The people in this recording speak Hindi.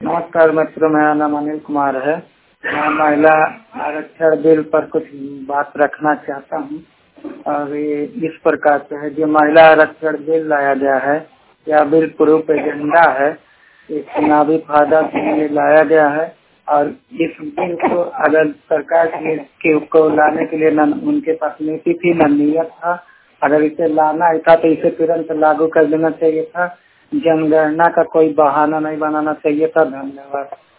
नमस्कार मित्रों, मेरा नाम अनिल कुमार है। मैं महिला आरक्षण बिल पर कुछ बात रखना चाहता हूँ। और ये इस प्रकार से है, जो महिला आरक्षण बिल लाया गया है, यह बिल प्रूफ एजेंडा है। ये चुनावी फायदा के लिए लाया गया है। और इस बिल को अगर सरकार को लाने के लिए न उनके पास नीति थी न नीयत था। अगर इसे लाना ही था तो इसे तुरंत लागू कर देना चाहिए था। जनगणना का कोई बहाना नहीं बनाना चाहिए था। धन्यवाद।